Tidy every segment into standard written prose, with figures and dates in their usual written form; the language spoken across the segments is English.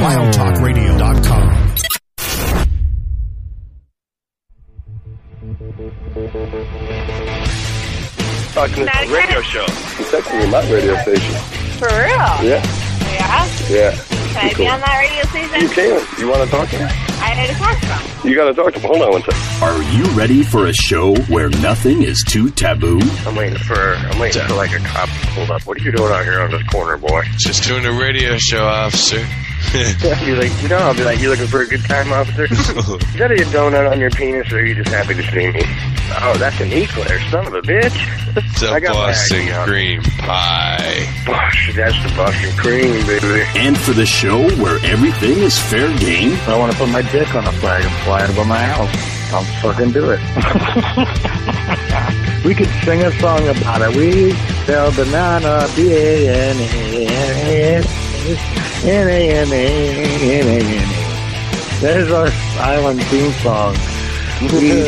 WildTalkRadio.com. Talking to a radio show. It's technically my radio station. For real? Yeah. Yeah? Yeah. Can I be on that radio station? You can. You want to talk to me? I need to talk to them. You got to talk to me. Hold on one second. Are you ready for a show where nothing is too taboo? I'm waiting for like a cop to pull up. What are you doing out here on this corner, boy? Just doing a radio show, officer. I'll be like, I'll be like, you looking for a good time, officer? Is that a donut on your penis, or are you just happy to see me? Oh, that's an eclair, son of a bitch. It's a Boston cream pie. Gosh, that's the Boston cream, baby. And for the show where everything is fair game? I want to put my dick on a flag and fly it above my house. I'll fucking do it. We could sing a song about it. We sell banana, B-A-N-A-N-A. N-A-N-A-N-A-N-A. There's our island theme song. We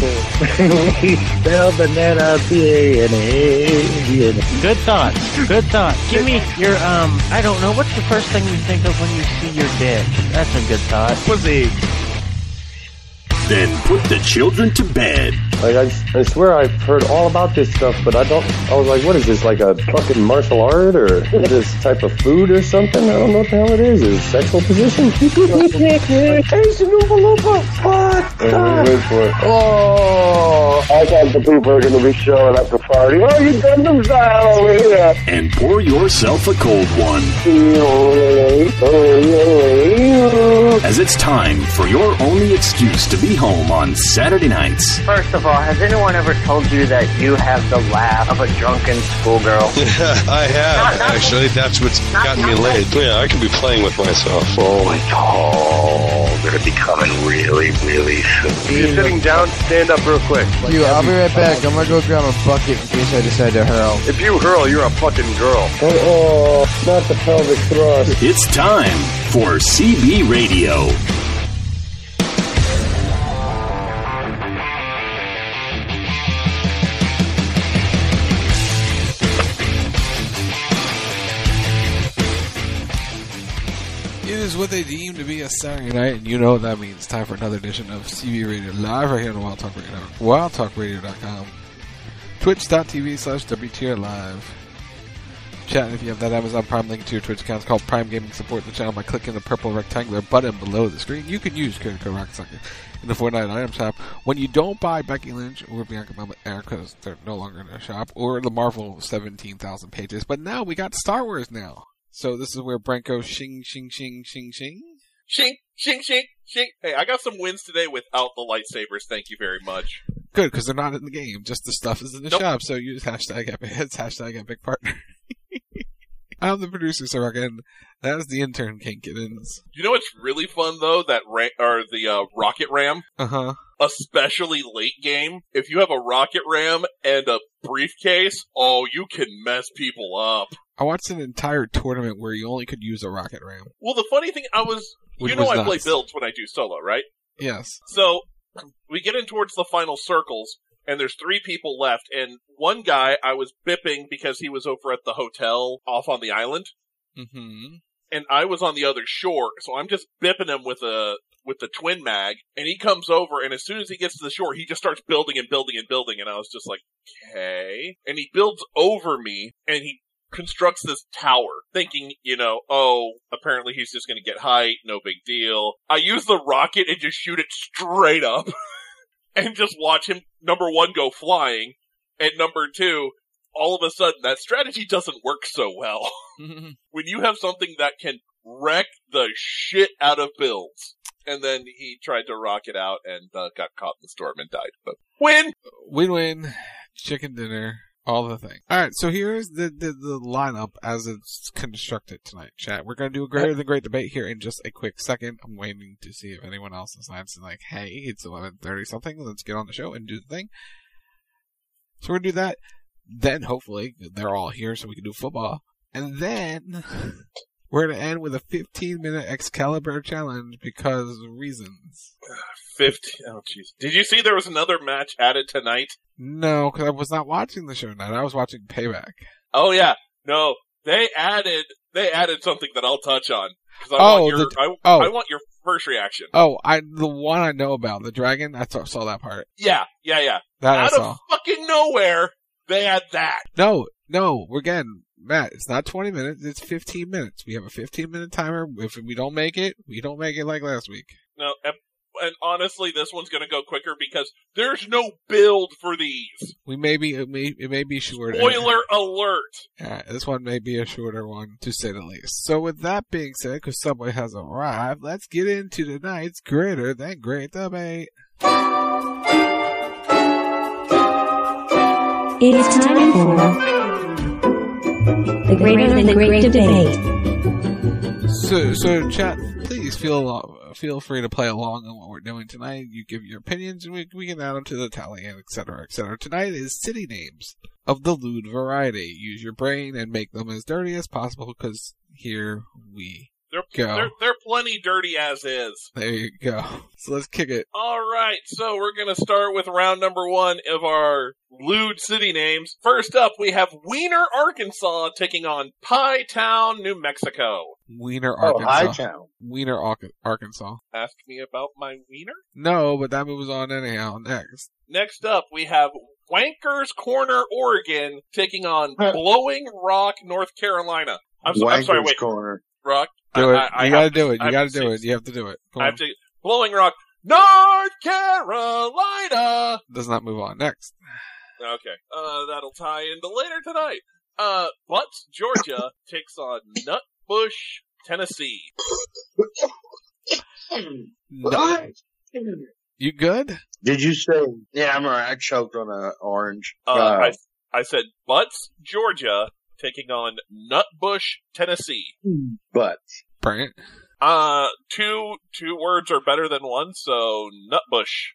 sell banana, B-A-N-A. Good thought. Good thought. Give me your, I don't know, what's the first thing you think of when you see your dick? That's a good thought. Pussy. Then put the children to bed. Like, I swear I've heard all about this stuff, but I was like, what is this, like a fucking martial art, or this type of food or something? I don't know what the hell it is. Is it sexual position? Wait for it. Oh, I thought the people are going to be showing up to party. Oh, you got them style over here. And pour yourself a cold one. As it's time for your only excuse to be home on Saturday nights. First of all, has anyone ever told you that you have the laugh of a drunken schoolgirl? I have, actually. That's what's gotten me laid. Yeah, I could be playing with myself. Oh, it's all going to be coming really, really soon. You're sitting down, stand up real quick. I'll be right back. I'm going to go grab a bucket in case I decide to hurl. If you hurl, you're a fucking girl. Oh, not the pelvic thrust. It's time for CB Radio. It is what they deem to be a Saturday night, and you know what that means. Time for another edition of CB Radio Live right here on Wild Talk Radio, WildTalkRadio.com, Twitch.tv/WTR Live. Chat, if you have that Amazon Prime link to your Twitch account, it's called Prime Gaming. Support the channel by clicking the purple rectangular button below the screen. You can use credit code Rocksucker in the Fortnite item shop. When you don't buy Becky Lynch or Bianca Belair because they're no longer in our shop, or the Marvel 17,000 pages, but now we got Star Wars now. So this is where Branko shing. Shing, shing, shing, shing. Hey, I got some wins today without the lightsabers. Thank you very much. Good, because they're not in the game. Just the stuff is in the shop. So use hashtag Epic. It's hashtag Epic Partner. I'm the producer, Soraka, and that's the intern, King Kittens. You know what's really fun, though? The rocket ram. Uh-huh. Especially late game. If you have a rocket ram and a briefcase, oh, you can mess people up. I watched an entire tournament where you only could use a rocket ram. Well, the funny thing, I play builds when I do solo, right? Yes. So, we get in towards the final circles, and there's 3 people left, and one guy I was bipping because he was over at the hotel off on the island. Mm-hmm. And I was on the other shore, so I'm just bipping him with the twin mag, and he comes over, and as soon as he gets to the shore, he just starts building and building and building, and I was just like, okay. And he builds over me, and he constructs this tower, thinking, apparently he's just gonna get height, no big deal. I use the rocket and just shoot it straight up, and just watch him, number 1, go flying, and number 2, all of a sudden, that strategy doesn't work so well. When you have something that can wreck the shit out of builds. And then he tried to rocket out and got caught in the storm and died. But win! Win-win. Chicken dinner. All the things. Alright, so here's the lineup as it's constructed tonight, chat. We're going to do a greater than great debate here in just a quick second. I'm waiting to see if anyone else decides like, hey, it's 11:30 something. Let's get on the show and do the thing. So we're going to do that. Then, hopefully, they're all here so we can do football. And then we're going to end with a 15-minute Excalibur challenge because reasons. 15? Oh, jeez. Did you see there was another match added tonight? No, because I was not watching the show tonight. I was watching Payback. Oh, yeah. No, they added They added something that I'll touch on. 'Cause I want your first reaction. Oh, the one I know about, the dragon, I saw that part. Yeah. That Out I saw. of fucking nowhere, they had that. No, again, Matt, it's not 20 minutes, it's 15 minutes. We have a 15-minute timer. If we don't make it, we don't make it like last week. No, and honestly, this one's gonna go quicker because there's no build for these. It may be shorter. Spoiler alert! This one may be a shorter one, to say the least. So with that being said, because Subway has arrived, let's get into tonight's Greater Than Great Debate. It is time for the Greater Than Great Debate. So chat, please feel free to play along on what we're doing tonight. You give your opinions, and we can add them to the tally, and etc., etc. Tonight is city names of the lewd variety. Use your brain and make them as dirty as possible, because here we go. They're plenty dirty as is. There you go. So let's kick it. Alright, so we're gonna start with round number 1 of our lewd city names. First up, we have Wiener, Arkansas, taking on Pie Town, New Mexico. Wiener, Arkansas. High Town. Wiener, Arkansas. Ask me about my wiener? No, but that moves on anyhow. Next up, we have Wankers Corner, Oregon, taking on Blowing Rock, North Carolina. I'm sorry, wait. Corner. Rock. Do it. You gotta do it. You have to do it. I have to. Blowing Rock, North Carolina. Does not move on. Next. Okay. That'll tie into later tonight. Butts, Georgia, takes on Nutbush, Tennessee. No. You good? Did you say? Yeah, I'm alright. I choked on an orange. I said Butts, Georgia, taking on Nutbush, Tennessee. Butts. Brant? Two words are better than one, so Nutbush.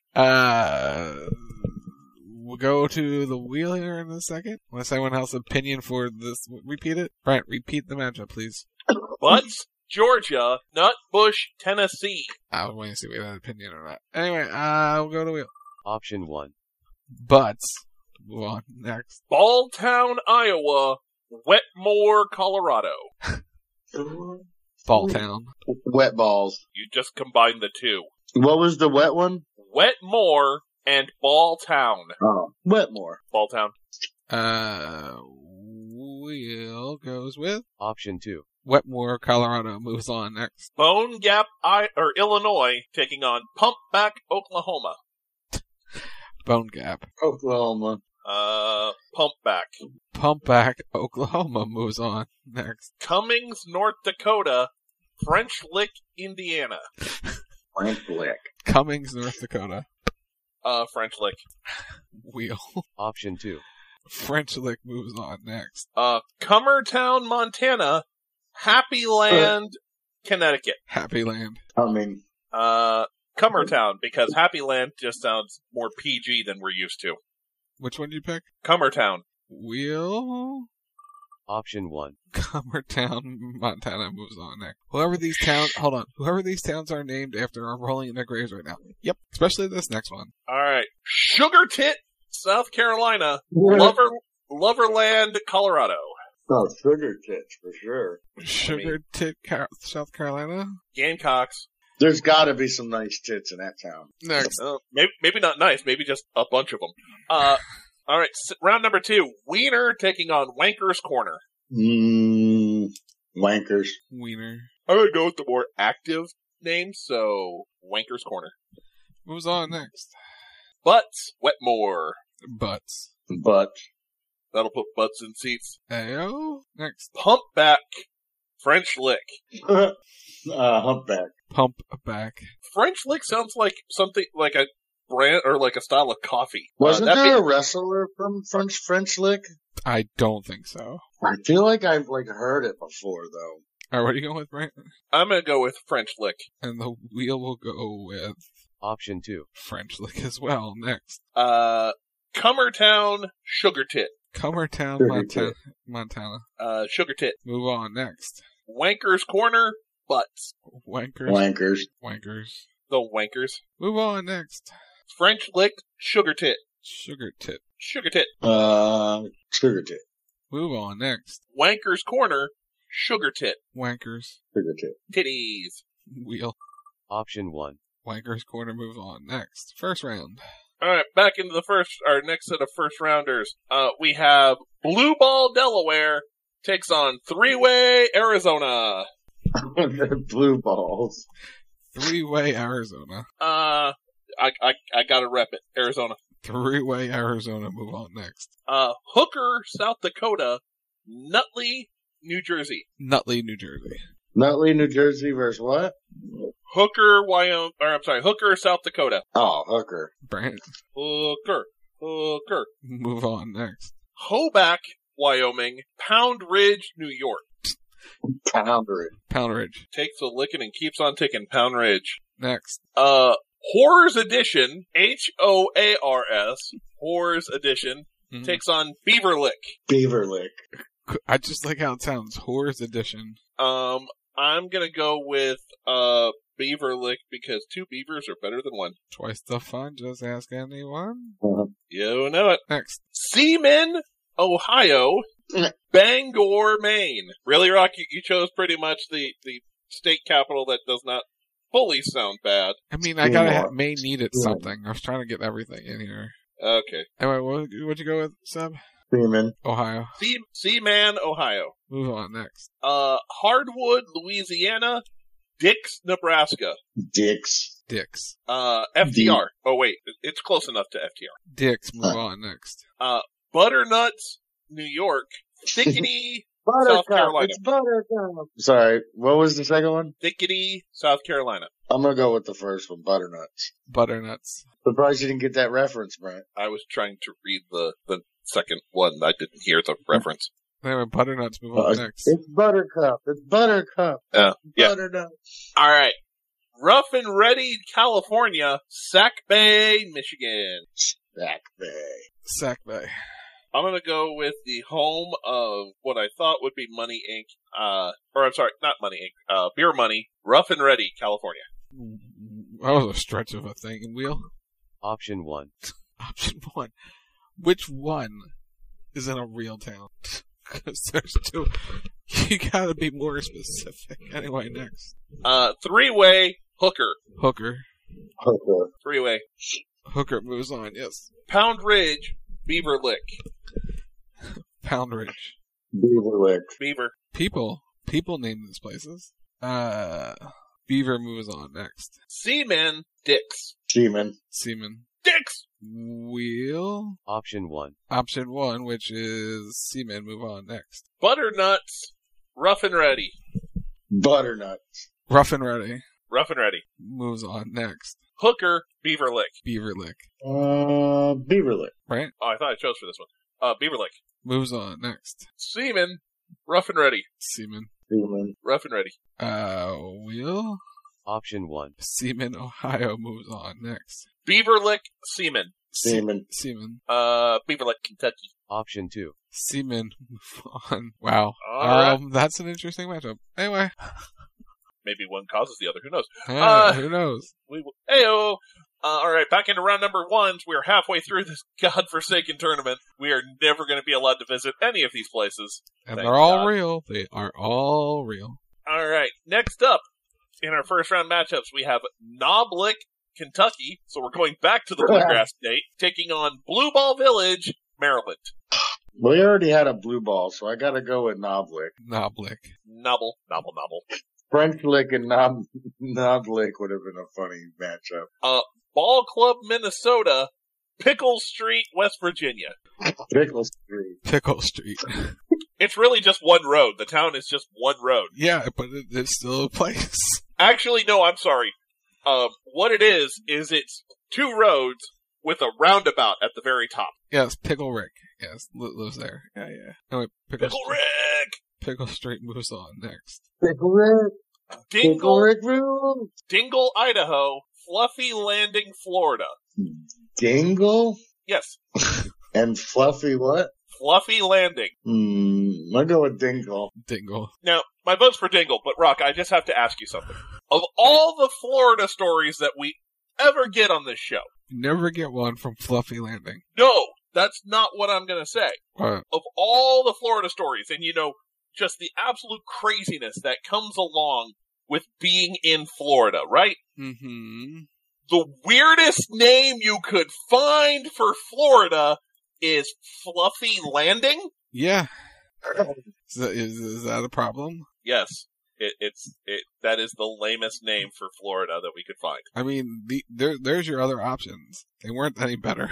We'll go to the wheel here in a second. Unless anyone else has opinion for this. Repeat it. Brant, repeat the matchup, please. Butts, Georgia, Nutbush, Tennessee. I was waiting to see if we had an opinion or not. Anyway, we'll go to wheel. Option 1. Butts. Move on. Next. Balltown, Iowa, Wetmore, Colorado. Balltown. Wet balls. You just combined the two. What was the wet one? Wetmore and Balltown. Oh, Wetmore. Balltown. Wheel goes with option 2. Wetmore, Colorado. Moves on. Next. Bone Gap, Illinois, taking on Pumpback, Oklahoma. Bone Gap. Oklahoma. Pumpback, Oklahoma. Moves on. Next. Cummings, North Dakota, French Lick, Indiana. French Lick. Cummings, North Dakota. French Lick. Wheel. Option 2. French Lick moves on. Next. Cummertown, Montana, Happy Land, Connecticut. Happy Land. Cummertown, because Happy Land just sounds more PG than we're used to. Which one did you pick? Cummertown. Wheel. Option 1. Cummertown, Montana moves on next. Whoever these towns are named after are rolling in their graves right now. Yep. Especially this next one. Alright. Sugar Tit, South Carolina. Loverland, Colorado. Oh, Sugar Tits, for sure. Sugar Tit, South Carolina? Gamecocks. There's gotta be some nice tits in that town. Next. Maybe not nice, maybe just a bunch of them. Alright, round number 2. Wiener taking on Wankers Corner. Wankers. Wiener. I'm gonna go with the more active name, so Wankers Corner. Moves on next. Butts, Wetmore. Butts. That'll put butts in seats. Ayo. Next. Pumpback, French Lick. Humpback. Pumpback. French Lick sounds like something like a brand or like a style of coffee. Wasn't there a wrestler from French Lick? I don't think so. I feel like I've heard it before though. Alright, what are you going with, Brent? I'm gonna go with French Lick. And the wheel will go with option 2. French Lick as well. Next. Cummertown, Sugar Tit. Cummertown, Montana. Sugar Tit. Move on. Next. Wankers Corner, Butts. Wankers. The Wankers. Move on. Next. French Lick, Sugar Tit. Sugar Tit. Sugar Tit. Move on. Next. Wankers Corner, Sugar tit. Wankers. Sugar tit. Titties. Wheel. Option 1. Wankers corner moves on. Next. First round. Alright, back into our next set of first rounders. We have Blue Ball, Delaware takes on Three-Way, Arizona. Blue balls. Three-Way Arizona. I gotta rep it. Arizona. Three-Way Arizona. Move on next. Hooker, South Dakota. Nutley, New Jersey. Nutley, New Jersey. Nutley, New Jersey versus what? Hooker, Hooker, South Dakota. Oh, Hooker. Brant. Hooker. Move on next. Hoback, Wyoming. Pound Ridge, New York. Pound Ridge. Takes a licking and keeps on ticking. Pound Ridge. Next. Horrors Edition, HOARS, Horrors Edition, takes on Beaver Lick. I just like how it sounds. Horrors Edition. I'm gonna go with, Beaver Lick because 2 beavers are better than 1. Twice the fun, just ask anyone. You know it. Next. Seaman, Ohio, Bangor, Maine. Really, Rock? You chose pretty much the state capital that does not fully sound bad. I mean, I gotta have, Maine needed something. I was trying to get everything in here. Okay. Anyway, what'd you go with, Seb? Seaman. Ohio. Seaman, Ohio. Move on, next. Hardwood, Louisiana, Dix, Nebraska. Dix. FDR. Oh, wait. It's close enough to FDR. Dix, move on, next. Butternuts, New York. Thickety, South Carolina. It's Buttercup. Sorry, what was the second one? Thickety, South Carolina. I'm gonna go with the first one, Butternuts. Surprised you didn't get that reference, Brent. I was trying to read the second one. I didn't hear the reference. Anyway, Butternuts, move on next. It's Buttercup. Yeah. Butternuts. All right. Rough and Ready, California. Sac Bay, Michigan. Sac Bay. I'm going to go with the home of what I thought would be Money Inc. Not Money Inc. Beer Money. Rough and Ready, California. That was a stretch of a thing. Wheel? Option 1. Option 1. Which one is in a real town? Because there's 2. You gotta be more specific. Anyway, next. Three-Way, Hooker. Hooker. Three-Way. Hooker moves on, yes. Pound Ridge, Beaver Lick. Pound Ridge. Beaver Lick. Beaver. People name these places. Beaver moves on next. Seaman, Dix. Seaman. Dix! Wheel. Option 1. Option 1, which is Seaman, move on next. Butternuts, Rough and Ready. Butternuts. Rough and Ready. Moves on next. Hooker, Beaver Lick. Beaver Lick. Right? Oh, I thought I chose for this one. Beaver Lick. Moves on next. Seaman, Rough and Ready. Seaman. Rough and Ready. Wheel. Option 1. Seaman, Ohio moves on next. Beaver Lick, Seaman. Seaman. Beaver Lick, Kentucky. Option 2. Seaman, move on. Wow. All right. That's an interesting matchup. Anyway. Maybe one causes the other. Who knows? Who knows? Heyo. All right, back into round number 1. We're halfway through this godforsaken tournament. We are never going to be allowed to visit any of these places. And they're all real. They are all real. All right, next up in our first round matchups, we have Knoblich, Kentucky. So we're going back to the Bluegrass State, taking on Blue Ball Village, Maryland. We already had a blue ball, so I gotta go with Knoblich. Nobble. French Lick and Knoblich would have been a funny matchup. Ball Club, Minnesota, Pickle Street, West Virginia. Pickle Street. It's really just one road. The town is just one road. Yeah, but it's still a place. Actually, no, I'm sorry. What it is it's 2 roads with a roundabout at the very top. Yes, Pickle Rick. Yes, lives there. Yeah. Anyway, Pickle Rick! Pickle Street moves on next. Pickle Rick! Dingle Rick rules! Dingle, Idaho. Fluffy Landing, Florida. Dingle? Yes. And Fluffy what? Fluffy Landing. I'll go with Dingle. Now, my vote's for Dingle, but Rock, I just have to ask you something. Of all the Florida stories that we ever get on this show, you never get one from Fluffy Landing. No, that's not what I'm going to say. What? Of all the Florida stories, and just the absolute craziness that comes along with being in Florida, right? Mm-hmm. The weirdest name you could find for Florida is Fluffy Landing? Yeah. Is that a problem? Yes. That is the lamest name for Florida that we could find. I mean, there's your other options. They weren't any better.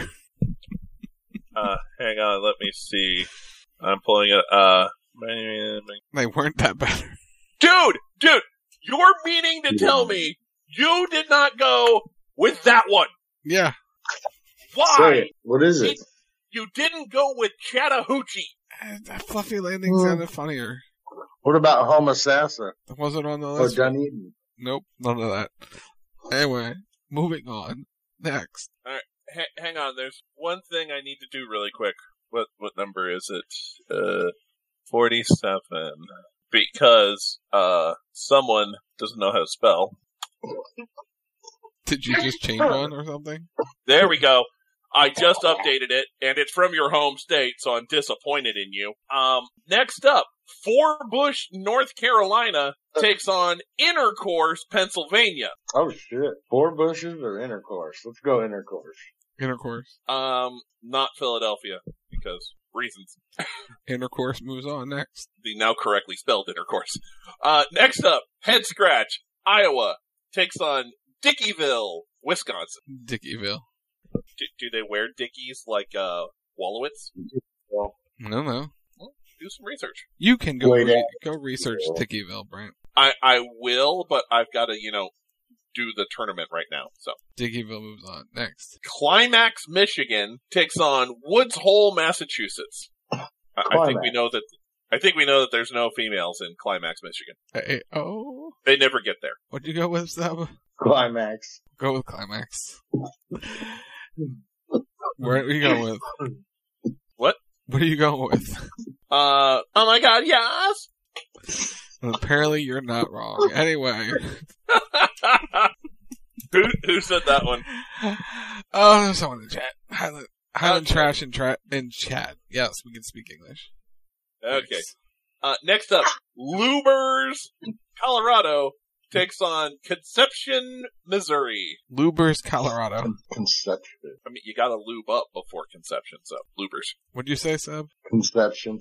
Hang on, let me see. I'm pulling it. They weren't that better. Dude, you're meaning to tell me you did not go with that one? Yeah. Why? Say it. What is it? You didn't go with Chattahoochee. That Fluffy Landing sounded funnier. What about Homosassa? That wasn't on the Or list. Dunedin? Nope, none of that. Anyway, moving on. Next. All right, hang on. There's one thing I need to do really quick. What number is it? 47. Because someone doesn't know how to spell. Did you just change one or something? There we go. I just updated it, and it's from your home state, so I'm disappointed in you. Next up, Forbush, North Carolina takes on Intercourse, Pennsylvania. Oh shit! 4 bushes or intercourse? Let's go intercourse. Intercourse. Not Philadelphia, because reasons. Intercourse moves on next. The now correctly spelled intercourse. Next up, Head Scratch, Iowa takes on Dickeyville, Wisconsin. Dickeyville. Do they wear Dickies like Wallowitz? No. Well, do some research. You can go research Dickeyville, Brent. I will, but I've got to, do the tournament right now. So Dickeyville moves on next. Climax, Michigan takes on Woods Hole, Massachusetts. I think we know that there's no females in Climax, Michigan. Oh. They never get there. What'd you go with, Seb? Climax. Go with Climax. Where are you going with? What? What are you going with? Oh my god, yes! Well, apparently you're not wrong. Anyway. Who said that one? Oh, there's someone in chat. Highland Trash in chat. Yes, we can speak English. Okay. Next up, Lubers, Colorado takes on Conception, Missouri. Lubers, Colorado. Conception. I mean, you gotta lube up before conception, so Lubers. What'd you say, Seb? Conception.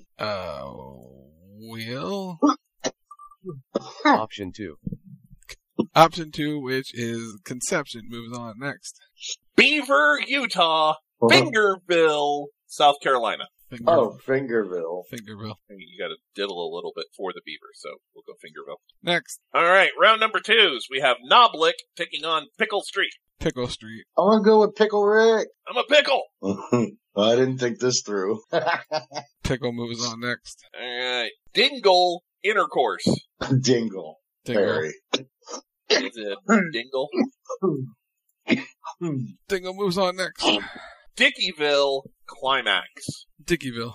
Will? Option 2. Option 2, which is Conception, moves on next. Beaver, Utah. Fingerville, South Carolina. Fingerville. You gotta diddle a little bit for the beaver, so we'll go Fingerville. Next. Alright, round number 2s. We have Noblick taking on Pickle Street. Pickle Street. I want to go with Pickle Rick. I'm a pickle! I didn't think this through. Pickle moves on next. Alright. Dingle, Intercourse. Dingle. Barry. Is it Dingle? Dingle moves on next. Dickeyville, Climax. Dickeyville.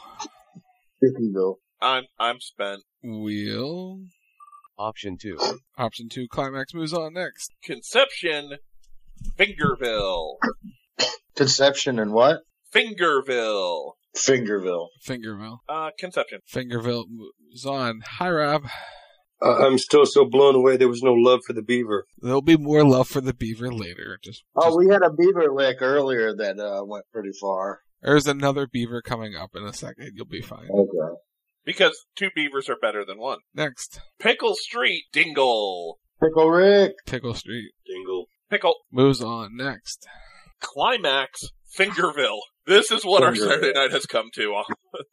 I'm spent. Wheel. Option 2. Option 2, Climax moves on next. Conception, Fingerville. Conception and what? Fingerville. Fingerville. Conception. Fingerville moves on. Hi, Rob. I'm still so blown away there was no love for the beaver. There'll be more love for the beaver later. We had a beaver lick earlier that went pretty far. There's another beaver coming up in a second. You'll be fine. Okay. Because 2 beavers are better than 1. Next. Pickle Street, Dingle. Pickle Rick. Pickle Street. Dingle. Pickle. Moves on. Next. Climax, Fingerville. This is what our Saturday night has come to.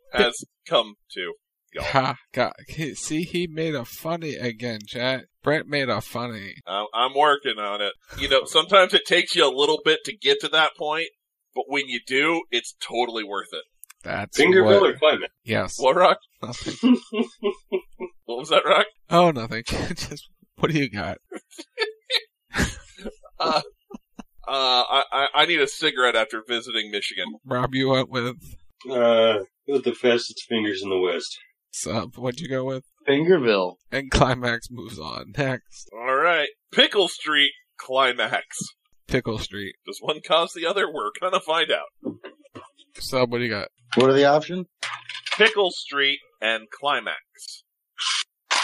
Ha, God. See, he made a funny again, chat. Brent made a funny. I'm working on it. Sometimes it takes you a little bit to get to that point, but when you do, it's totally worth it. That's Fingerville or Climax? Yes. What, Rock? Nothing. What was that, Rock? Oh, nothing. Just, what do you got? I need a cigarette after visiting Michigan. Rob, you went with? With the fastest fingers in the West. Sub, what'd you go with? Fingerville. And Climax moves on. Next. Alright. Pickle Street, Climax. Pickle Street. Does one cause the other? We're gonna find out. Sub, what do you got? What are the options? Pickle Street and Climax.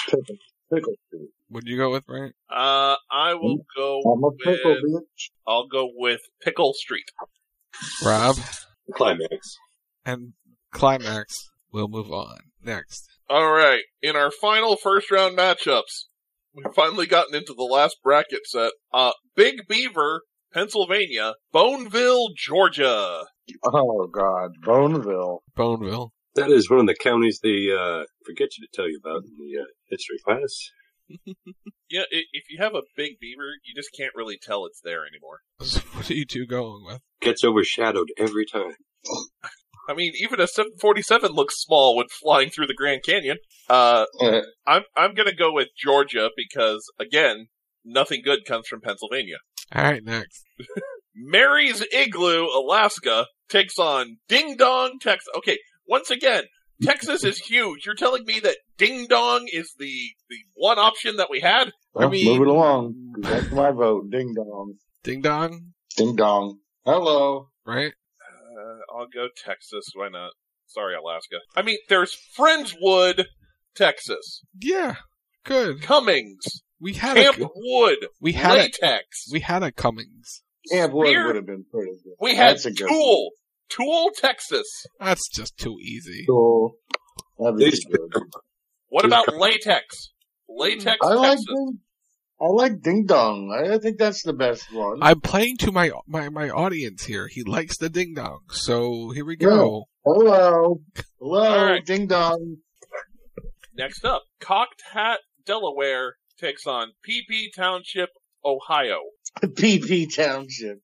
Pickle Street. What'd you go with, Brent? I will go I'm a pickle, with. bitch. I'll go with Pickle Street. Rob? Climax. And Climax. We'll move on. Next. All right, in our final first round matchups, we've finally gotten into the last bracket set. Big Beaver, Pennsylvania, Boneville, Georgia. Oh, God. Boneville. Boneville. That is one of the counties they forget you to tell you about in the history class. Yeah, if you have a Big Beaver, you just can't really tell it's there anymore. What are you two going with? Gets overshadowed every time. I mean, even a 747 looks small when flying through the Grand Canyon. I'm gonna go with Georgia because, again, nothing good comes from Pennsylvania. Alright, next. Mary's Igloo, Alaska, takes on Ding Dong, Texas. Okay, once again, Texas is huge. You're telling me that Ding Dong is the one option that we had? Well, move it along. That's my vote. Ding Dong. Ding Dong? Ding Dong. Hello. Right? I'll go Texas. Why not? Sorry, Alaska. I mean, there's Friendswood, Texas. Yeah. Good. Cummings. We had Camp Wood. We had Latex. We had a Cummings. Camp Wood would have been pretty good. We had That's a good Tool. Tool, Texas. That's just too easy. Tool. That'd be good. What about Latex? Latex, Texas. I like Ding Dong. I think that's the best one. I'm playing to my audience here. He likes the Ding Dong. So here we go. Hello. Hello, All right. Ding Dong. Next up, Cocked Hat, Delaware takes on PP Township, Ohio. PP Township.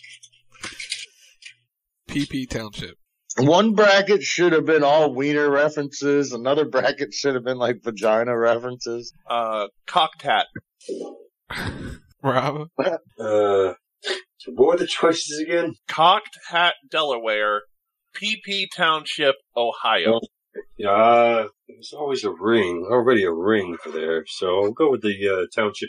PP Township. One bracket should have been all wiener references. Another bracket should have been like vagina references. Cocked Hat. Rob? So what were the choices again? Cocked Hat, Delaware, PP Township, Ohio. Yeah, there's always already a ring for there, so I'll go with the township.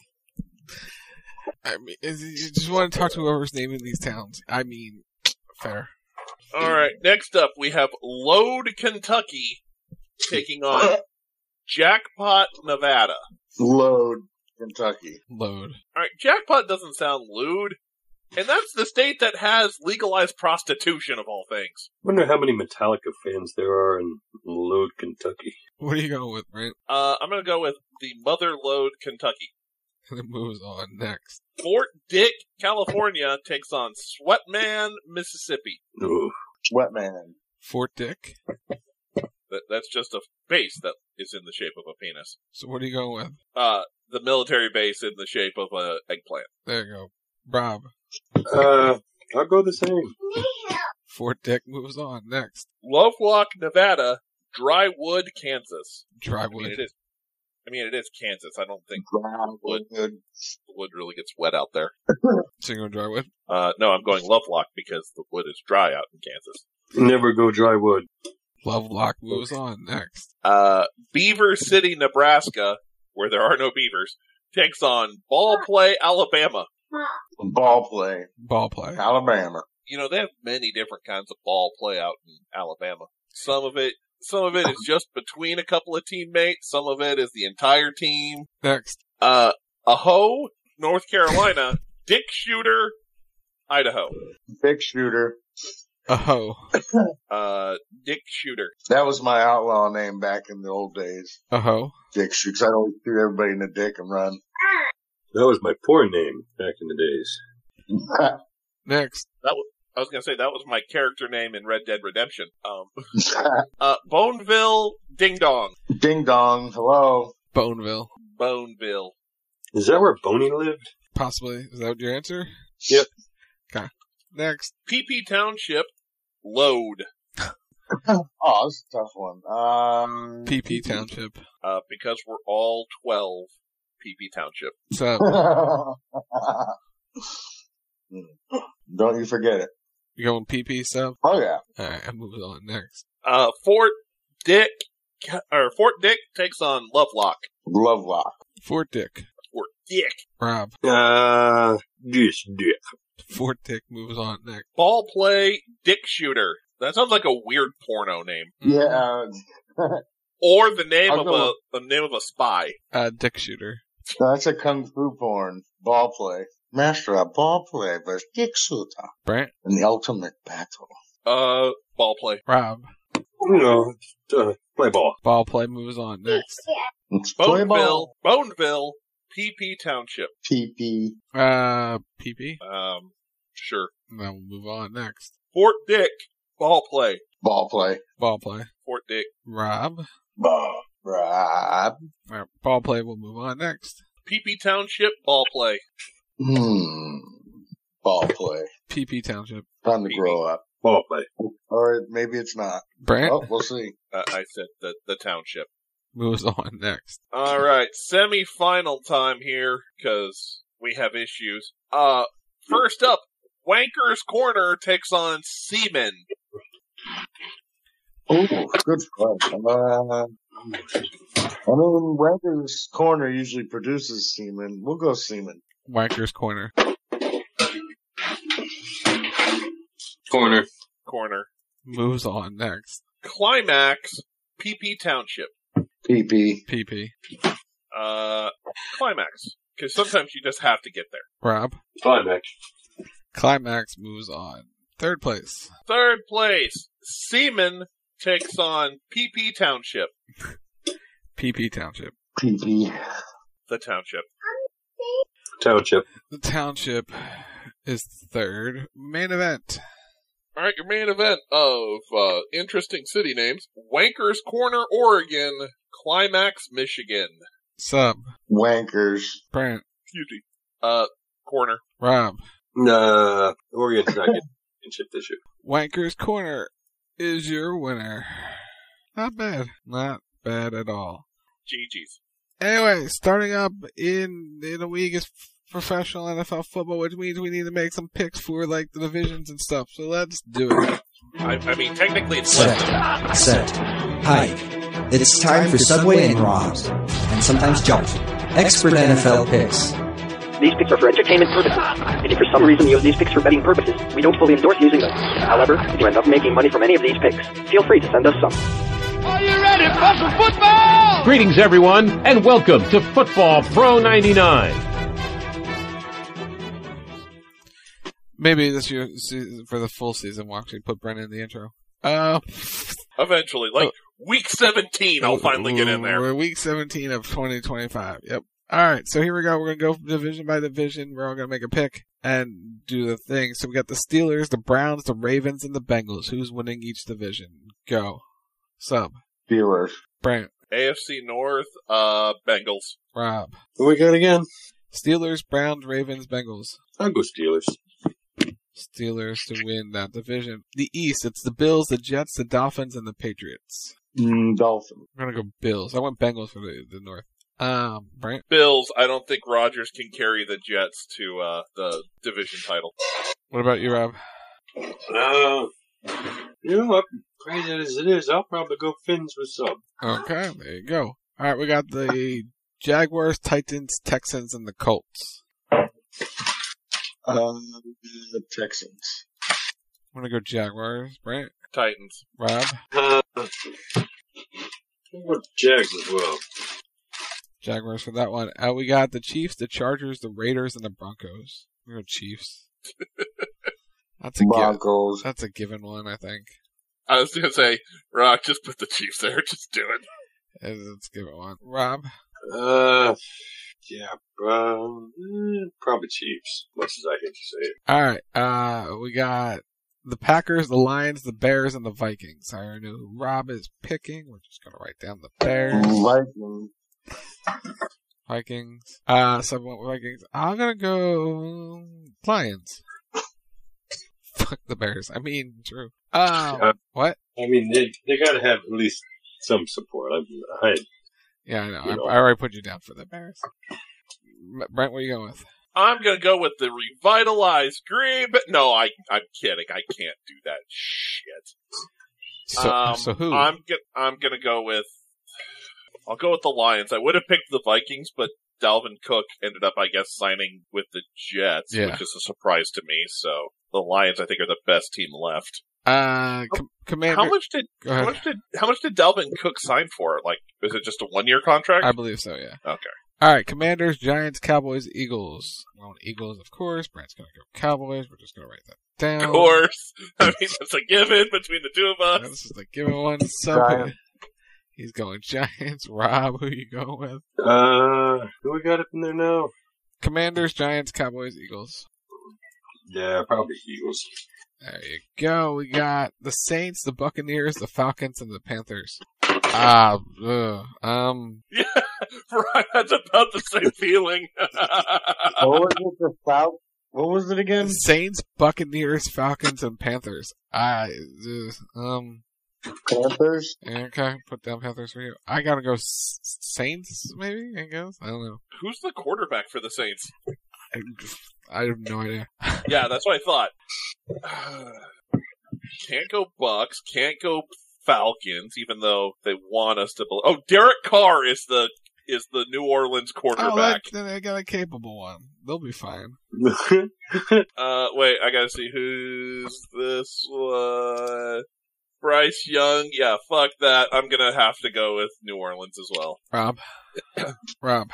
I mean, you just want to talk to whoever's naming these towns. I mean, fair. Alright, next up we have Lode, Kentucky taking on Jackpot, Nevada. Lode, Kentucky. Lode. Alright, Jackpot doesn't sound lewd. And that's the state that has legalized prostitution, of all things. I wonder how many Metallica fans there are in Lode, Kentucky. What are you going with, Brent? I'm gonna go with the Mother Lode, Kentucky. And it moves on next. Fort Dick, California takes on Sweatman, Mississippi. Ooh. Sweatman. Fort Dick? That's just a base that is in the shape of a penis. So what are you going with? The military base in the shape of an eggplant. There you go. Rob. I'll go the same. Fort Dick moves on next. Lovelock, Nevada, Drywood, Kansas. Drywood. I mean, it is Kansas. I don't think wood really gets wet out there. So you're going Drywood? No, I'm going Lovelock because the wood is dry out in Kansas. Never go dry wood. Lovelock moves on next. Beaver City, Nebraska, where there are no beavers, takes on Ball Play, Alabama. Ball play. Ball play. Alabama. You know, they have many different kinds of ball play out in Alabama. Some of it is just between a couple of teammates. Some of it is the entire team. Next. Aho, North Carolina. Dick Shooter, Idaho. Dick Shooter. Aho. Dick Shooter. That was my outlaw name back in the old days. Aho. Dick Shooter. 'Cause I'd always shoot everybody in the dick and run. That was my porn name back in the days. Next. I was gonna say that was my character name in Red Dead Redemption. Boneville, Ding Dong. Ding Dong. Hello. Boneville. Boneville. Is that where Boney lived? Possibly. Is that your answer? Yep. Okay. Next. PP Township, Load. Oh, that's a tough one. PP Township. Because we're all 12. PP Township. So. Don't you forget it. You going PP stuff? Oh yeah. Alright, I'm moving on next. Fort Dick takes on Lovelock. Lovelock. Fort Dick. Fort Dick. Rob. This Dick. Fort Dick moves on next. Ball Play, Dick Shooter. That sounds like a weird porno name. Yeah. Or the name I'll of go the name of a spy. Dick Shooter. That's a kung fu porn. Ball play. Master of ball play versus Dick Shooter. Brent? In the ultimate battle. Ball play. Rob? Play ball. Ball play moves on next. Play ball. Boneville, PP Township. PP. PP? Sure. Then we'll move on next. Fort Dick, ball play. Ball play. Ball play. Fort Dick. Rob? Rob. Alright, ball play, we'll move on next. PP Township, ball play. Ball play. PP Township. Time to grow up. Ball play. Or maybe it's not. Brent? Oh, we'll see. I said the township. Moves on next. Alright, semi-final time here, because we have issues. First up, Wanker's Corner takes on Seaman. Oh, good fight. Wanker's Corner usually produces Seaman. We'll go Seaman. Wanker's Corner. Corner. Moves on next. Climax, PP Township. PP. Climax. Because sometimes you just have to get there. Rob? Climax moves on. Third place. Third place, Seaman takes on PP Township. PP Township. PP. The Township. The Township is third. Main event. Alright, your main event of interesting city names. Wanker's Corner, Oregon. Climax, Michigan. Sub. Wankers. Brent. Excuse me. Corner. Rob. Oregon's not getting shit this year. Wanker's Corner is your winner. Not bad. Not bad at all. GG's. Anyway, starting up in a week is professional NFL football, which means we need to make some picks for like the divisions and stuff. So let's do it. I mean, technically it's Set. Hi. It's time for Subway and Rob's, and sometimes Jump. Expert NFL picks. These picks are for entertainment purposes, and if for some reason you use these picks for betting purposes, we don't fully endorse using them. However, if you end up making money from any of these picks, feel free to send us some. Are you ready for some football? Greetings, everyone, and welcome to Football Pro 99. Maybe this year, for the full season, we'll actually put Brennan in the intro. Eventually, week 17, I'll finally get in there. We're week 17 of 2025. Yep. Alright, so here we go. We're going to go division by division. We're all going to make a pick and do the thing. So we got the Steelers, the Browns, the Ravens, and the Bengals. Who's winning each division? Go. Sub. Steelers. Brent. AFC North, Bengals. Rob. Who we got again? Steelers, Browns, Ravens, Bengals. I'll go Steelers. Steelers to win that division. The East, it's the Bills, the Jets, the Dolphins, and the Patriots. Dolphins. I'm going to go Bills. I went Bengals for the North. Brent? Bills. I don't think Rodgers can carry the Jets to the division title. What about you, Rob? Crazy as it is, I'll probably go Finns with Sub. Okay, there you go. Alright, we got the Jaguars, Titans, Texans, and the Colts. The Texans. I'm gonna go Jaguars. Brent? Titans. Rob? Jags as well. Jaguars for that one. We got the Chiefs, the Chargers, the Raiders, and the Broncos. We're going Chiefs. That's a Broncos. That's a given one, I think. I was going to say, Rock, just put the Chiefs there. Just do it. Let's give it one. Rob? Yeah, probably Chiefs, much as I hate to say it. Alright, we got the Packers, the Lions, the Bears, and the Vikings. I already know who Rob is picking. We're just going to write down the Bears. Vikings. Someone with Vikings. I'm going to go Lions. Fuck the Bears. I mean, true. What? I mean, they got to have at least some support. Yeah, I know. I already put you down for the Bears. Brent, what are you going with? I'm going to go with the revitalized Green Bay. No, I'm kidding. I can't do that shit. So who? I'm going to go with... I'll go with the Lions. I would have picked the Vikings, but Dalvin Cook ended up, I guess, signing with the Jets, which is a surprise to me. So the Lions, I think, are the best team left. Commander. How much did Dalvin Cook sign for? Like, is it just a 1-year contract? I believe so. Yeah. Okay. All right. Commanders, Giants, Cowboys, Eagles. Well, Eagles, of course. Brent's gonna go Cowboys. We're just gonna write that down. Of course. I mean, that's a given between the two of us. This is a given one. So he's going Giants. Rob, who you going with? Who we got up in there now? Commanders, Giants, Cowboys, Eagles. Yeah, probably Eagles. There you go. We got the Saints, the Buccaneers, the Falcons, and the Panthers. Yeah, right. That's about the same feeling. What was it again? Saints, Buccaneers, Falcons, and Panthers. Panthers? Okay, put down Panthers for you. I gotta go Saints, maybe, I guess? I don't know. Who's the quarterback for the Saints? I have no idea. Yeah, that's what I thought. Can't go Bucks, can't go Falcons, even though they want us to believe. Oh, Derek Carr is the New Orleans quarterback. Then I got a capable one. They'll be fine. Wait, I gotta see who's this one. Bryce Young. Yeah, fuck that. I'm gonna have to go with New Orleans as well. Rob.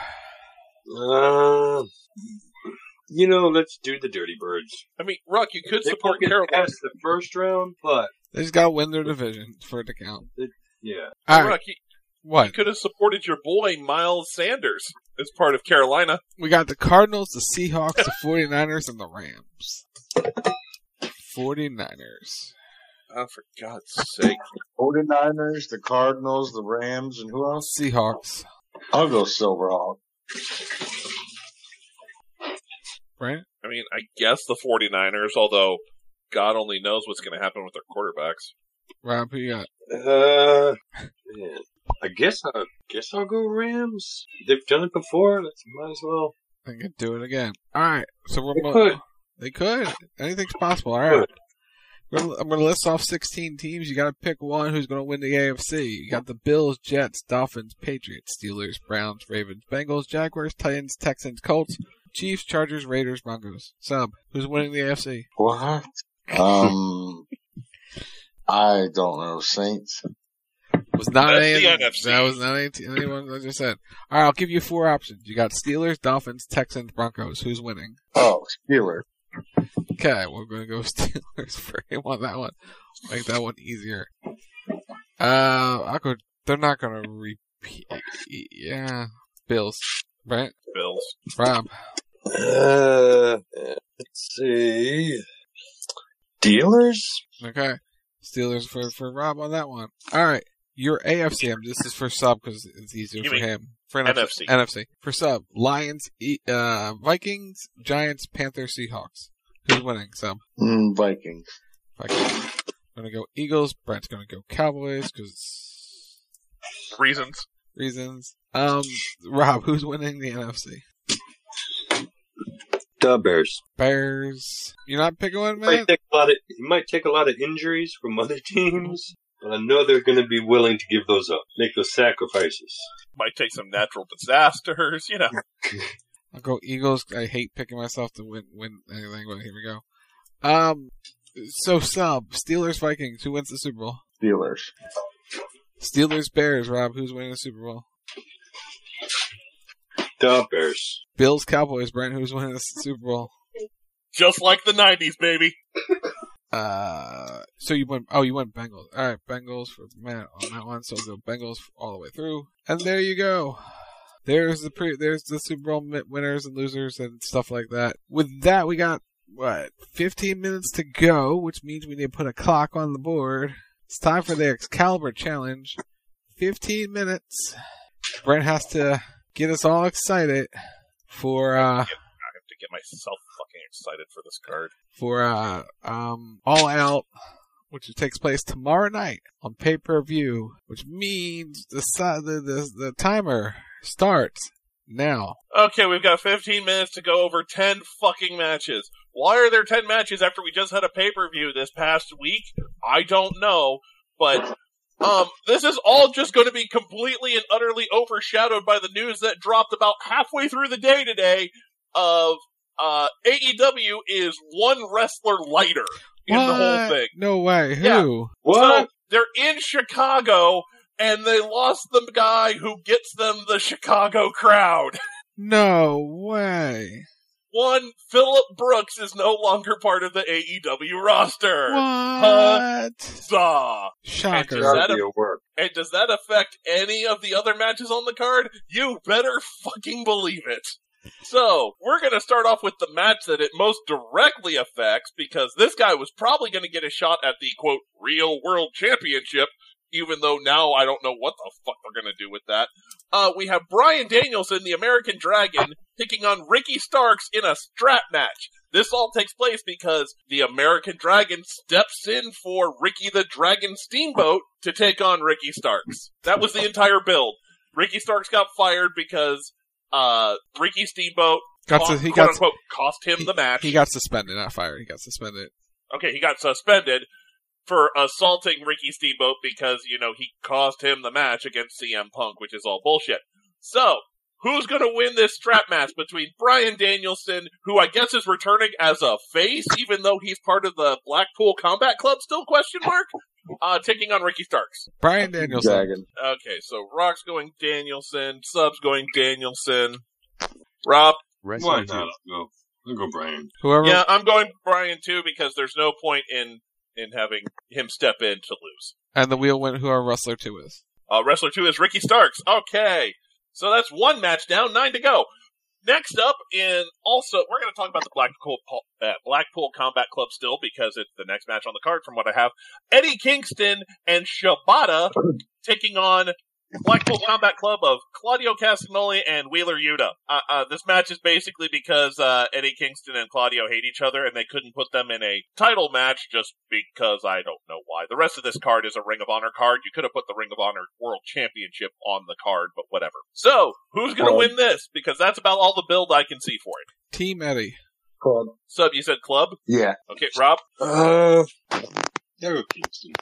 Let's do the Dirty Birds. I mean, Ruck, you could They support won't get Carolina. past the first round, but They just gotta win their division for it to count. yeah. All right. Ruck, What? you could have supported your boy Miles Sanders as part of Carolina. We got the Cardinals, the Seahawks, the 49ers, and the Rams. 49ers. Oh, for God's sake. 49ers, the Cardinals, the Rams, and who else? Seahawks. I'll go Silverhawk. Right? I mean, I guess the 49ers, although God only knows what's going to happen with their quarterbacks. Rob, who you got? Man. I guess I'll go Rams. They've done it before. Might as well. I can do it again. All right. So we're They could. They could. Anything's possible. All right. I'm going to list off 16 teams. You got to pick one who's going to win the AFC. You got the Bills, Jets, Dolphins, Patriots, Steelers, Browns, Ravens, Bengals, Jaguars, Titans, Texans, Colts, Chiefs, Chargers, Raiders, Broncos. Sub, who's winning the AFC? What? I don't know. Saints. Was not That's any, the NFC. That was not anyone I just said. All right, I'll give you 4 options. You got Steelers, Dolphins, Texans, Broncos. Who's winning? Oh, Steelers. Okay, we're going to go Steelers for him on that one. Make that one easier. I'll go. They're not going to repeat. Yeah, Bills. Right? Bills. Rob. Let's see. Steelers? Okay. Steelers for Rob on that one. All right. Your AFC. This is for Sub because it's easier for him. For NFC. NFC. For Sub. Lions, Vikings, Giants, Panthers, Seahawks. Who's winning, Sub? Vikings. I'm going to go Eagles. Brent's going to go Cowboys because... Reasons. Rob, who's winning the NFC? The Bears. Bears. You're not picking one, man? He might take a lot of injuries from other teams, but I know they're going to be willing to give those up, make those sacrifices. Might take some natural disasters, I'll go Eagles. I hate picking myself to win anything, but here we go. So Sub, Steelers, Vikings. Who wins the Super Bowl? Steelers. Steelers, Bears. Rob, who's winning the Super Bowl? The Bears. Bills, Cowboys. Brent, who's winning the Super Bowl? Just like the 90s, baby. So you went Bengals. All right, Bengals for Matt on that one. So we'll go Bengals all the way through. And there you go. There's the Super Bowl winners and losers and stuff like that. With that, we got 15 minutes to go, which means we need to put a clock on the board. It's time for the Excalibur Challenge. 15 minutes. Brent has to get us all excited for I have to get myself fucking excited for this card. For All Out, which takes place tomorrow night on pay-per-view, which means the timer starts now. Okay, we've got 15 minutes to go over 10 fucking matches. Why are there 10 matches after we just had a pay-per-view this past week? I don't know, but this is all just going to be completely and utterly overshadowed by the news that dropped about halfway through the day today of AEW is one wrestler lighter. in the whole thing. No way. Yeah. Who? So they're in Chicago, and they lost the guy who gets them the Chicago crowd. No way. One, Phillip Brooks is no longer part of the AEW roster. What? Huzzah. Shocker. And does that affect any of the other matches on the card? You better fucking believe it. So, we're going to start off with the match that it most directly affects, because this guy was probably going to get a shot at the, quote, real world championship, even though now I don't know what the fuck they're going to do with that. We have Bryan Danielson, the American Dragon, taking on Ricky Starks in a strap match. This all takes place because the American Dragon steps in for Ricky the Dragon Steamboat to take on Ricky Starks. That was the entire build. Ricky Starks got fired because Ricky Steamboat cost him the match. He got suspended, not fired. He got suspended. Okay, he got suspended for assaulting Ricky Steamboat because, you know, he caused him the match against CM Punk, which is all bullshit. So, who's going to win this strap match between Bryan Danielson, who I guess is returning as a face, even though he's part of the Blackpool Combat Club still, question mark? Taking on Ricky Starks. Bryan Danielson. Dragon. Okay, so Rock's going Danielson, Sub's going Danielson. Rob? Why not? I'll go Bryan. Whoever. Yeah, I'm going Bryan too, because there's no point in having him step in to lose. And the wheel win who our Wrestler 2 is. Wrestler 2 is Ricky Starks. Okay. So that's one match down, 9 to go. Next up, we're going to talk about the Blackpool Combat Club still, because it's the next match on the card from what I have. Eddie Kingston and Shibata taking on Blackpool Combat Club of Claudio Castagnoli and Wheeler Yuta. This match is basically because Eddie Kingston and Claudio hate each other, and they couldn't put them in a title match just because I don't know why. The rest of this card is a Ring of Honor card. You could have put the Ring of Honor World Championship on the card, but whatever. So, who's going to win this? Because that's about all the build I can see for it. Team Eddie. Club. Sub, you said club? Yeah. Okay, Rob? Go Kingston.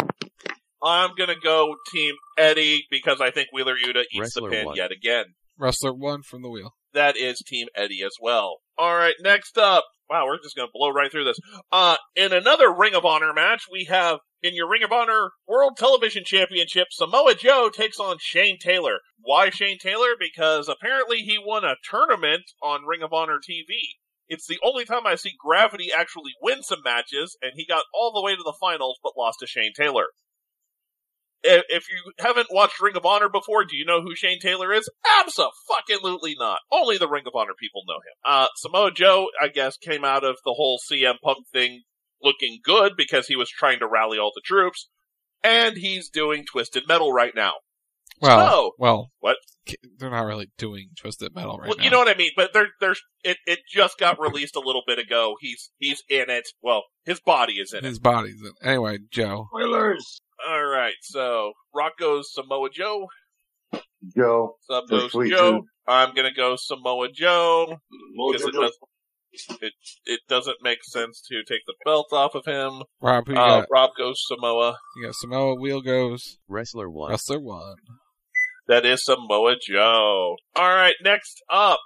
I'm going to go Team Eddie because I think Wheeler Yuta eats Wrestler the pin 1. yet again. Wrestler 1 from the wheel. That is Team Eddie as well. All right, next up. Wow, we're just going to blow right through this. In another Ring of Honor match, we have in your Ring of Honor World Television Championship, Samoa Joe takes on Shane Taylor. Why Shane Taylor? Because apparently he won a tournament on Ring of Honor TV. It's the only time I see Gravity actually win some matches, and he got all the way to the finals but lost to Shane Taylor. If you haven't watched Ring of Honor before, do you know who Shane Taylor is? Abso-fucking-lutely not. Only the Ring of Honor people know him. Samoa Joe, I guess, came out of the whole CM Punk thing looking good because he was trying to rally all the troops, and he's doing Twisted Metal right now. Well, what? They're not really doing Twisted Metal right now. You know what I mean, but it just got released a little bit ago. He's in it. Well, his body is in it. His body's in it. Anyway, Joe. Spoilers! Alright, so Rock goes Samoa Joe. Joe. Sub goes Sweet Joe. dude. I'm gonna go Samoa Joe. Because it doesn't make sense to take the belt off of him. Rob, who you got? Rob goes Samoa. You got Samoa, wheel goes Wrestler 1. Wrestler 1. That is Samoa Joe. Alright, next up,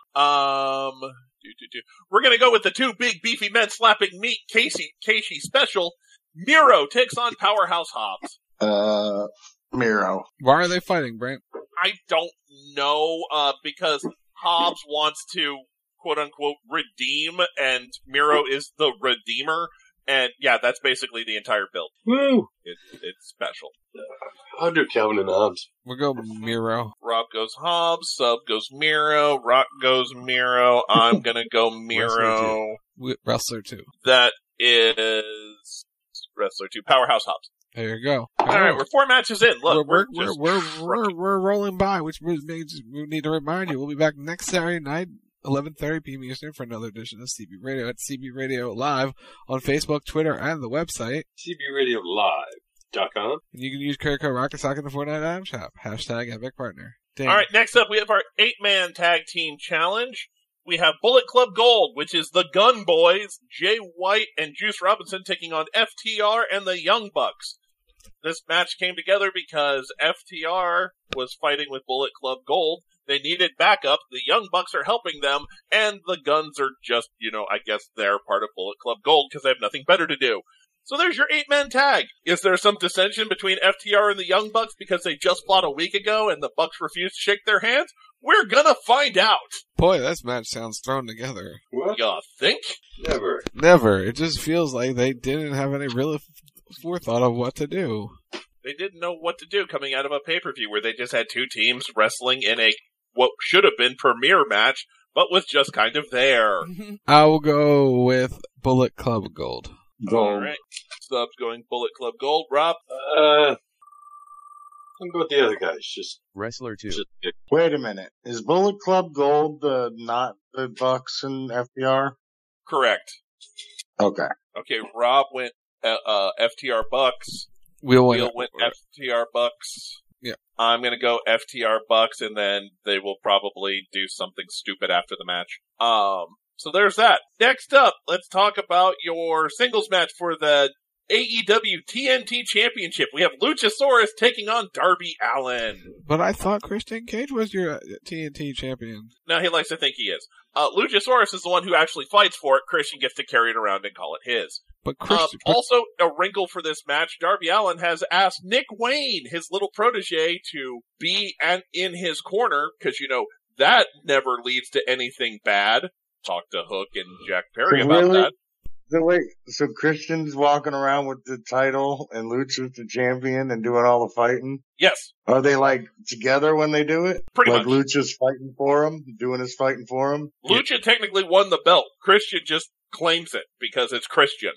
we're gonna go with the two big beefy men slapping meat, Casey special. Miro takes on Powerhouse Hobbs. Miro. Why are they fighting, Brent? I don't know, because Hobbs wants to, quote-unquote, redeem, and Miro is the redeemer, and yeah, that's basically the entire build. Woo! It's special. I'll do Calvin and Hobbs. We'll go Miro. Rob goes Hobbs, Sub goes Miro, Rock goes Miro, I'm gonna go Miro. Wrestler 2. That is Wrestler 2. Powerhouse Hobbs. There you go. Alright, we're 4 matches in. Look, we're rolling by, which means we need to remind you, we'll be back next Saturday night, 11:30 p.m. Eastern, for another edition of CB Radio at CB Radio Live on Facebook, Twitter, and the website CBRadioLive.com. And you can use credit code RocketSock in the Fortnite item shop. Hashtag Epic Partner. Alright, next up we have our 8-man tag team challenge. We have Bullet Club Gold, which is the Gun Boys, Jay White and Juice Robinson taking on FTR and the Young Bucks. This match came together because FTR was fighting with Bullet Club Gold. They needed backup. The Young Bucks are helping them, and the Guns are just, I guess they're part of Bullet Club Gold because they have nothing better to do. So there's your 8-man tag. Is there some dissension between FTR and the Young Bucks because they just fought a week ago and the Bucks refused to shake their hands? We're gonna find out. Boy, this match sounds thrown together. What? You think? Never. Never. It just feels like they didn't have any real forethought of what to do. They didn't know what to do coming out of a pay-per-view where they just had two teams wrestling in a what should have been premiere match, but was just kind of there. I will go with Bullet Club Gold. All right. Sub's going Bullet Club Gold. Rob? I'll go with the other guys. Just Wrestler 2. Wait a minute. Is Bullet Club Gold not the Bucks and FTR? Correct. Okay. Okay, Rob went FTR Bucks. Wheel went FTR Bucks. Yeah. I'm going to go FTR Bucks, and then they will probably do something stupid after the match. So there's that. Next up, let's talk about your singles match for the AEW TNT Championship. We have Luchasaurus taking on Darby Allin. But I thought Christian Cage was your TNT champion. Now he likes to think he is. Luchasaurus is the one who actually fights for it. Christian gets to carry it around and call it his. But also, a wrinkle for this match, Darby Allin has asked Nick Wayne, his little protege, to be in his corner, because, that never leads to anything bad. Talk to Hook and Jack Perry about that. So Christian's walking around with the title and Lucha's the champion and doing all the fighting? Yes. Are they together when they do it? Pretty much. Lucha's fighting for him, doing his fighting for him? Lucha technically won the belt. Christian just claims it because it's Christian.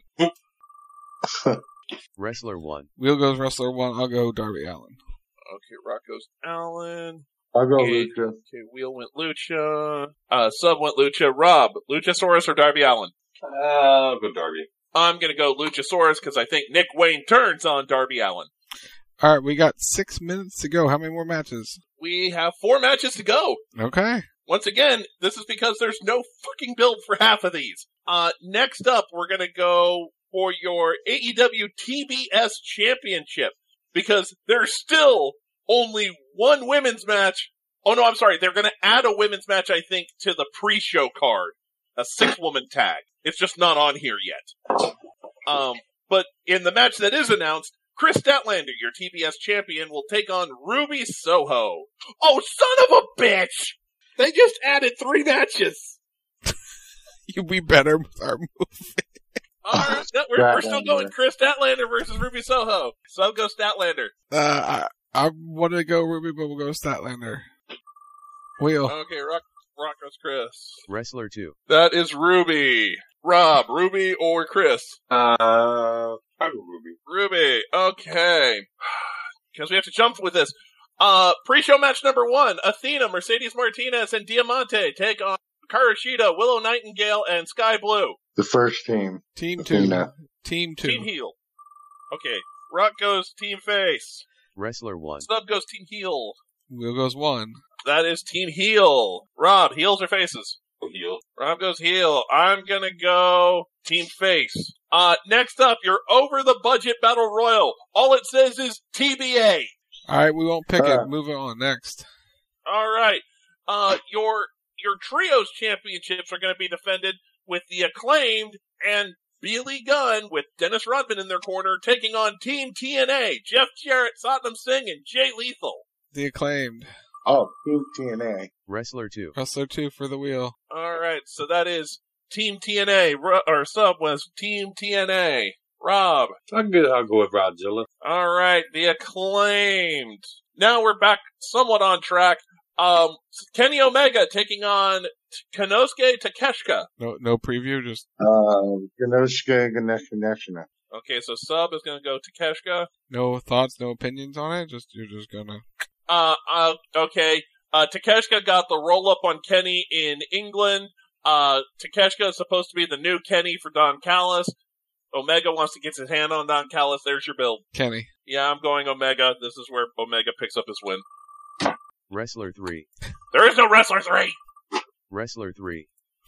Wrestler 1. Wheel goes Wrestler 1. I'll go Darby Allin. Okay, Rock goes Allin. I'll go Lucha. Okay, Wheel went Lucha. Sub went Lucha. Rob, Luchasaurus or Darby Allin? I'll go Darby. I'm going to go Luchasaurus because I think Nick Wayne turns on Darby Allin. All right, we got 6 minutes to go. How many more matches? We have 4 matches to go. Okay. Once again, this is because there's no fucking build for half of these. Next up, we're going to go for your AEW TBS Championship because there's still only one women's match. Oh, no, I'm sorry. They're going to add a women's match, I think, to the pre-show card. A 6-woman tag. It's just not on here yet. But in the match that is announced, Chris Statlander, your TBS champion, will take on Ruby Soho. Oh, son of a bitch! They just added 3 matches. You'd be better with our movie. Alright, we're still going Chris Statlander versus Ruby Soho. So I'll go Statlander. I wanted to go Ruby, but we'll go Statlander. Wheel. Okay, Rock goes Chris. Wrestler 2. That is Ruby. Rob, Ruby or Chris? I'll go Ruby. Ruby, okay. Because we have to jump with this. Pre-show match number 1, Athena, Mercedes Martinez, and Diamante take on Karashida, Willow Nightingale, and Sky Blue. The first team. Team 2. Athena. Team 2. Team heel. Okay, Rock goes Team Face. Wrestler 1. Sub goes Team Heel. Wheel goes 1. That is Team Heel. Rob, heels or faces? Heel. Rob goes heel. I'm gonna go Team Face. Next up, your Over the Budget Battle Royal. All it says is TBA. Alright, we won't pick it. Moving on. Next. Alright. Your Trios Championships are gonna be defended with the Acclaimed and Billy Gunn with Dennis Rodman in their corner taking on Team TNA. Jeff Jarrett, Satnam Singh, and Jay Lethal. The Acclaimed. Oh, Team TNA. Wrestler 2. Wrestler 2 for the wheel. Alright, so that is Team TNA. Or Sub was Team TNA. Rob. I'll go with Rodzilla. Alright, the Acclaimed. Now we're back somewhat on track. Kenny Omega taking on Konosuke Takeshita. No preview, just... Konosuke Takeshita. Okay, so Sub is gonna go Takeshita. No thoughts, no opinions on it? You're just gonna... Okay. Takeshita got the roll-up on Kenny in England. Takeshita is supposed to be the new Kenny for Don Callis. Omega wants to get his hand on Don Callis. There's your build. Kenny. Yeah, I'm going Omega. This is where Omega picks up his win. Wrestler 3. There is no Wrestler 3! Wrestler 3.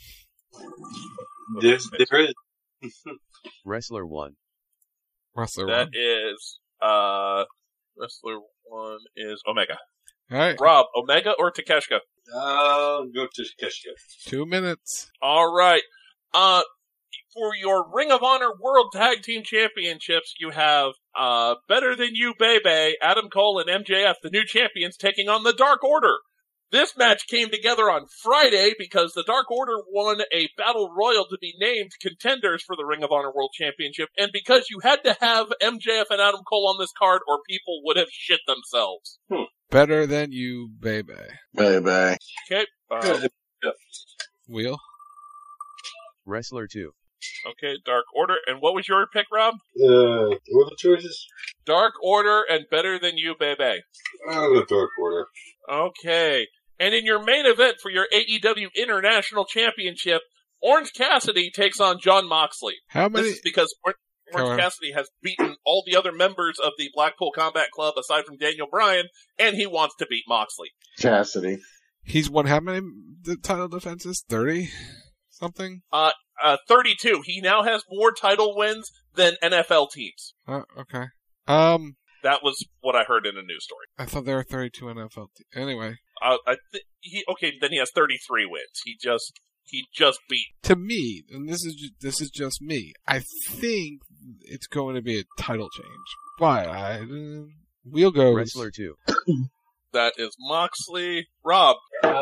There is. Wrestler 1. Wrestler 1. That is, Wrestler 1 is Omega. Alright. Rob, Omega or Takeshita? I'll go to Takeshita. 2 minutes. Alright. For your Ring of Honor World Tag Team Championships, you have Better Than You, Baby, Adam Cole and MJF, the new champions, taking on the Dark Order. This match came together on Friday because the Dark Order won a battle royal to be named contenders for the Ring of Honor World Championship, and because you had to have MJF and Adam Cole on this card or people would have shit themselves. Better Than You, Baby. Baby. Okay. Wheel. Wrestler 2. Okay, Dark Order. And what was your pick, Rob? What are the choices? Dark Order and Better Than You, Baby. I'll go Dark Order. Okay. And in your main event for your AEW International Championship, Orange Cassidy takes on Jon Moxley. How many? This is because Orange Cassidy has beaten all the other members of the Blackpool Combat Club aside from Daniel Bryan, and he wants to beat Moxley. Cassidy. He's won how many title defenses? 30? Something? 32. He now has more title wins than NFL teams. Okay. That was what I heard in a news story. I thought there were 32 NFL teams. Anyway. Then he has 33 wins. He just beat. To me, and this is just me, I think it's going to be a title change. But Wheel goes. Wrestler 2. That is Moxley. Rob.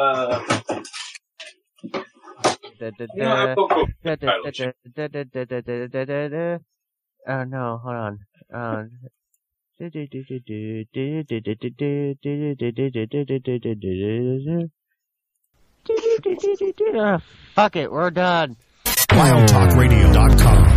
Oh no, hold on. Fuck it, we're done. WildTalkRadio.com.